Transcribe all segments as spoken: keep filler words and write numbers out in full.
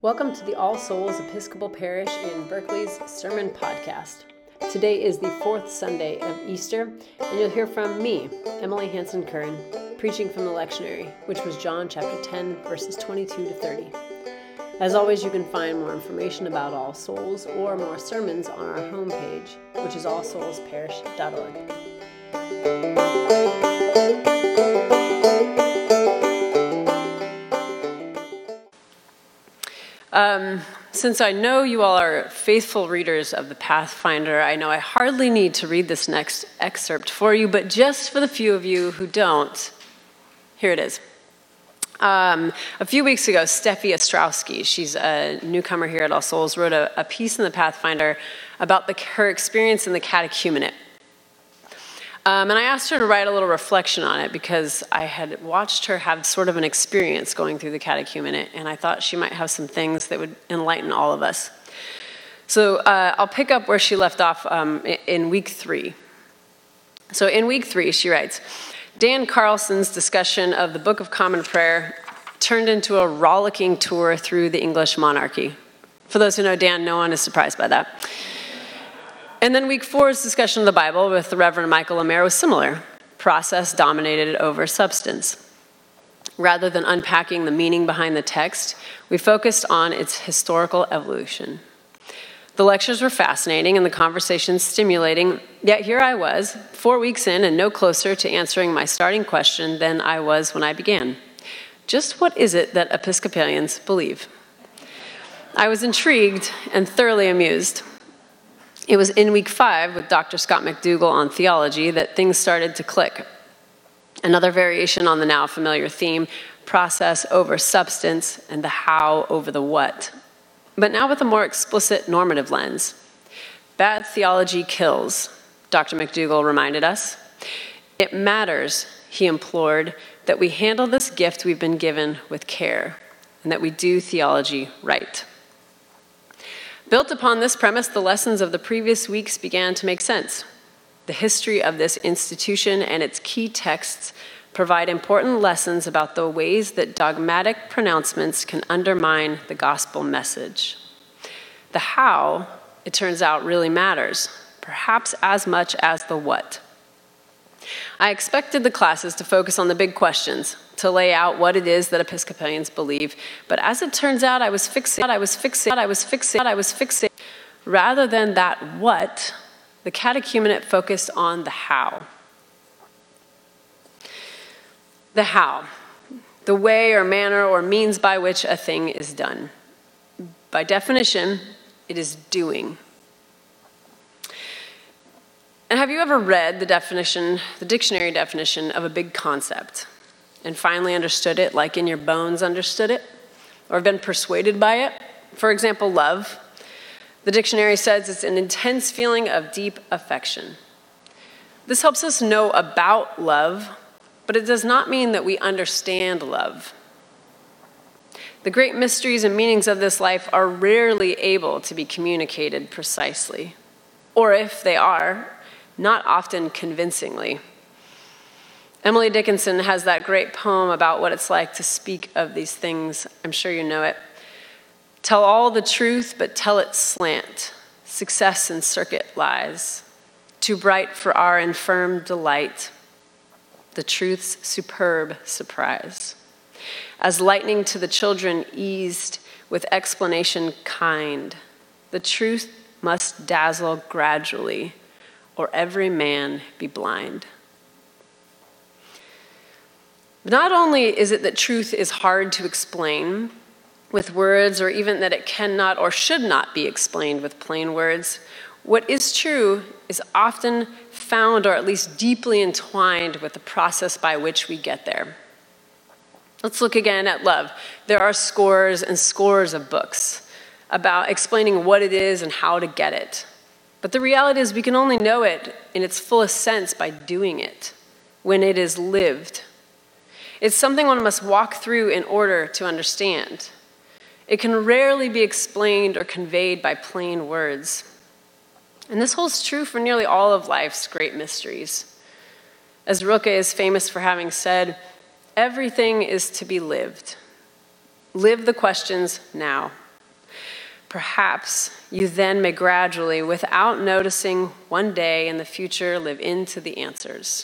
Welcome to the All Souls Episcopal Parish in Berkeley's Sermon Podcast. Today is the fourth Sunday of Easter, and you'll hear from me, Emily Hanson Curran, preaching from the lectionary, which was John chapter ten, verses twenty-two to thirty. As always, you can find more information about All Souls or more sermons on our homepage, which is all souls parish dot org. Um, since I know you all are faithful readers of the Pathfinder, I know I hardly need to read this next excerpt for you, but just for the few of you who don't, here it is. Um, a few weeks ago, Steffi Ostrowski, she's a newcomer here at All Souls, wrote a, a piece in the Pathfinder about the, her experience in the catechumenate. Um, and I asked her to write a little reflection on it because I had watched her have sort of an experience going through the catechumenate, and I thought she might have some things that would enlighten all of us. So uh, I'll pick up where she left off um, in week three. So in week three, she writes, Dan Carlson's discussion of the Book of Common Prayer turned into a rollicking tour through the English monarchy. For those who know Dan, no one is surprised by that. And then week four's discussion of the Bible with the Reverend Michael Lemaire was similar. Process dominated over substance. Rather than unpacking the meaning behind the text, we focused on its historical evolution. The lectures were fascinating and the conversations stimulating, yet here I was, four weeks in and no closer to answering my starting question than I was when I began. Just what is it that Episcopalians believe? I was intrigued and thoroughly amused. It was in week five with Doctor Scott McDougall on theology that things started to click. Another variation on the now familiar theme, process over substance and the how over the what. But now with a more explicit normative lens. Bad theology kills, Doctor McDougall reminded us. It matters, he implored, that we handle this gift we've been given with care and that we do theology right. Built upon this premise, the lessons of the previous weeks began to make sense. The history of this institution and its key texts provide important lessons about the ways that dogmatic pronouncements can undermine the gospel message. The how, it turns out, really matters, perhaps as much as the what. I expected the classes to focus on the big questions, to lay out what it is that Episcopalians believe, but as it turns out, I was fixated, I was fixated, I was fixated, I was fixated. Rather than that what, the catechumenate focused on the how. The how, the way or manner or means by which a thing is done. By definition, it is doing. And have you ever read the definition, the dictionary definition of a big concept and finally understood it, like in your bones understood it, or have been persuaded by it? For example, love. The dictionary says it's an intense feeling of deep affection. This helps us know about love, but it does not mean that we understand love. The great mysteries and meanings of this life are rarely able to be communicated precisely, or if they are, not often convincingly. Emily Dickinson has that great poem about what it's like to speak of these things. I'm sure you know it. Tell all the truth, but tell it slant. Success in circuit lies. Too bright for our infirm delight. The truth's superb surprise. As lightning to the children eased with explanation kind, the truth must dazzle gradually, or every man be blind. Not only is it that truth is hard to explain with words, or even that it cannot or should not be explained with plain words, what is true is often found or at least deeply entwined with the process by which we get there. Let's look again at love. There are scores and scores of books about explaining what it is and how to get it. But the reality is we can only know it in its fullest sense by doing it, when it is lived. It's something one must walk through in order to understand. It can rarely be explained or conveyed by plain words. And this holds true for nearly all of life's great mysteries. As Rilke is famous for having said, everything is to be lived. Live the questions now. Perhaps you then may gradually, without noticing, one day in the future live into the answers.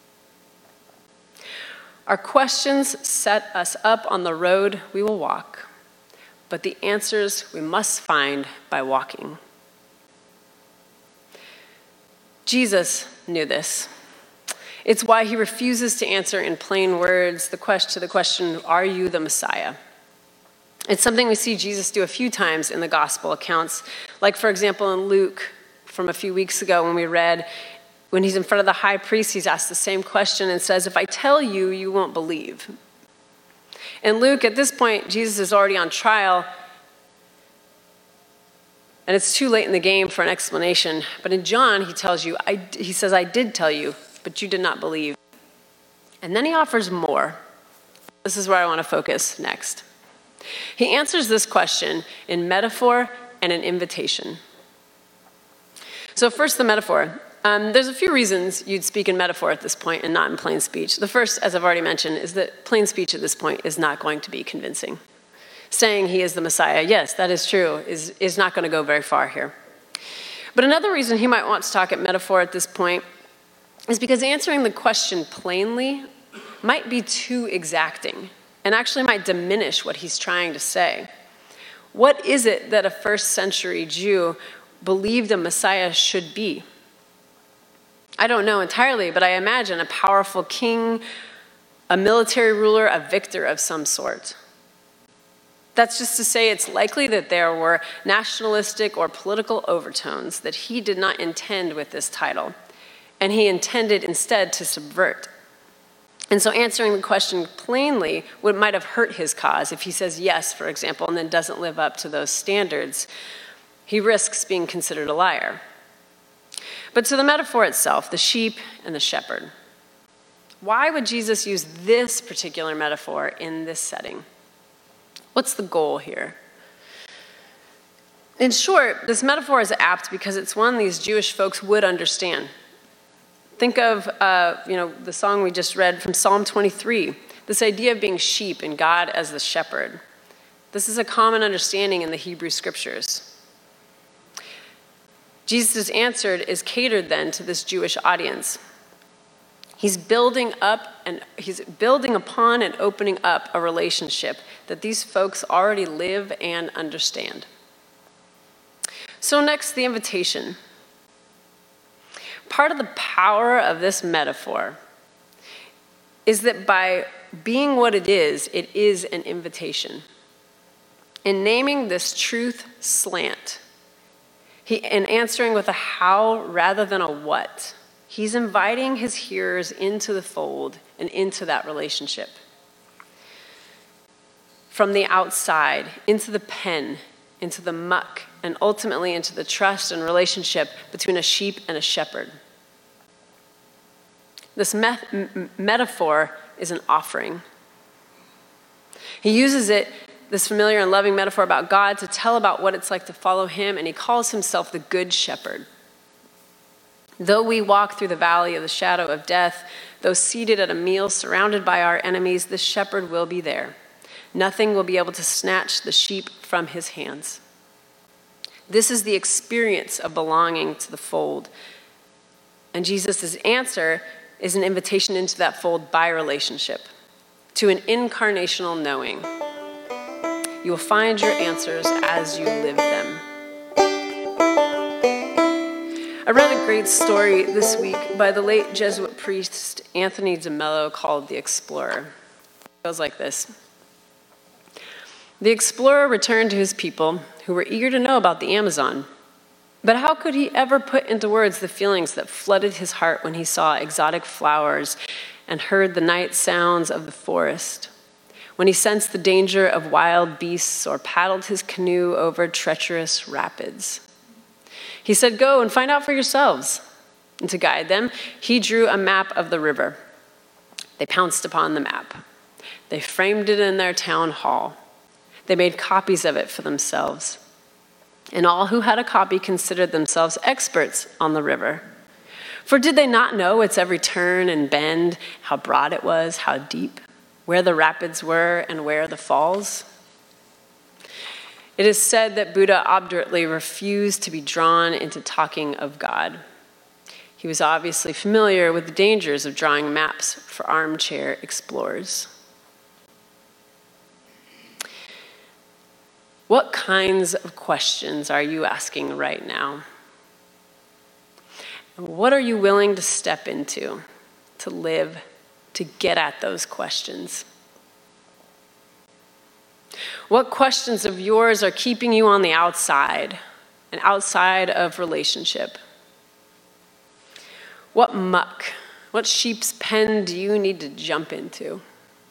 Our questions set us up on the road we will walk, but the answers we must find by walking. Jesus knew this. It's why he refuses to answer in plain words the question to the question, are you the Messiah? It's something we see Jesus do a few times in the gospel accounts, like, for example, in Luke from a few weeks ago when we read, when he's in front of the high priest, he's asked the same question and says, if I tell you, you won't believe. In Luke, at this point, Jesus is already on trial, and it's too late in the game for an explanation. But in John, he tells you, I, he says, I did tell you, but you did not believe. And then he offers more. This is where I want to focus next. He answers this question in metaphor and an invitation. So first, the metaphor. Um, there's a few reasons you'd speak in metaphor at this point and not in plain speech. The first, as I've already mentioned, is that plain speech at this point is not going to be convincing. Saying he is the Messiah, yes, that is true, is, is not going to go very far here. But another reason he might want to talk at metaphor at this point is because answering the question plainly might be too exacting and actually might diminish what he's trying to say. What is it that a first century Jew believed a Messiah should be? I don't know entirely, but I imagine a powerful king, a military ruler, a victor of some sort. That's just to say it's likely that there were nationalistic or political overtones that he did not intend with this title, and he intended instead to subvert. And so answering the question plainly would, might have hurt his cause. If he says yes, for example, and then doesn't live up to those standards, he risks being considered a liar. But to the metaphor itself, the sheep and the shepherd. Why would Jesus use this particular metaphor in this setting? What's the goal here? In short, this metaphor is apt because it's one these Jewish folks would understand. Think of uh, you know, the song we just read from Psalm twenty-three, this idea of being sheep and God as the shepherd. This is a common understanding in the Hebrew scriptures. Jesus' answer is catered then to this Jewish audience. He's building up and he's building upon and opening up a relationship that these folks already live and understand. So next, the invitation. Part of the power of this metaphor is that by being what it is, it is an invitation. In naming this truth slant, he, and answering with a how rather than a what, he's inviting his hearers into the fold and into that relationship. From the outside, into the pen, into the muck, and ultimately into the trust and relationship between a sheep and a shepherd. This met- m- metaphor is an offering. He uses it, this familiar and loving metaphor about God, to tell about what it's like to follow him, and he calls himself the Good Shepherd. Though we walk through the valley of the shadow of death, though seated at a meal surrounded by our enemies, the shepherd will be there. Nothing will be able to snatch the sheep from his hands. This is the experience of belonging to the fold. And Jesus' answer is an invitation into that fold by relationship, to an incarnational knowing. You will find your answers as you live them. I read a great story this week by the late Jesuit priest Anthony de Mello called The Explorer. It goes like this. The explorer returned to his people who were eager to know about the Amazon. But how could he ever put into words the feelings that flooded his heart when he saw exotic flowers and heard the night sounds of the forest? When he sensed the danger of wild beasts or paddled his canoe over treacherous rapids? He said, go and find out for yourselves. And to guide them, he drew a map of the river. They pounced upon the map. They framed it in their town hall. They made copies of it for themselves. And all who had a copy considered themselves experts on the river. For did they not know its every turn and bend, how broad it was, how deep, where the rapids were, and where the falls? It is said that Buddha obdurately refused to be drawn into talking of God. He was obviously familiar with the dangers of drawing maps for armchair explorers. What kinds of questions are you asking right now? And what are you willing to step into, to live, to get at those questions? What questions of yours are keeping you on the outside and outside of relationship? What muck, what sheep's pen do you need to jump into?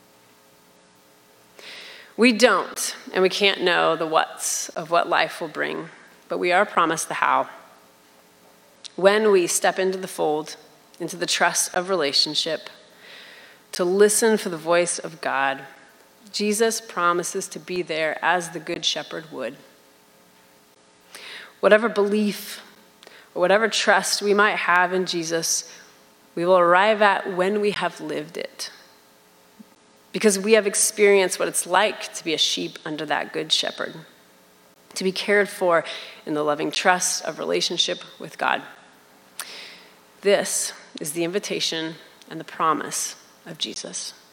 We don't, and we can't know the whats of what life will bring, but we are promised the how. When we step into the fold, into the trust of relationship, to listen for the voice of God, Jesus promises to be there as the Good Shepherd would. Whatever belief or whatever trust we might have in Jesus, we will arrive at when we have lived it. Because we have experienced what it's like to be a sheep under that Good Shepherd, to be cared for in the loving trust of relationship with God. This is the invitation and the promise of Jesus.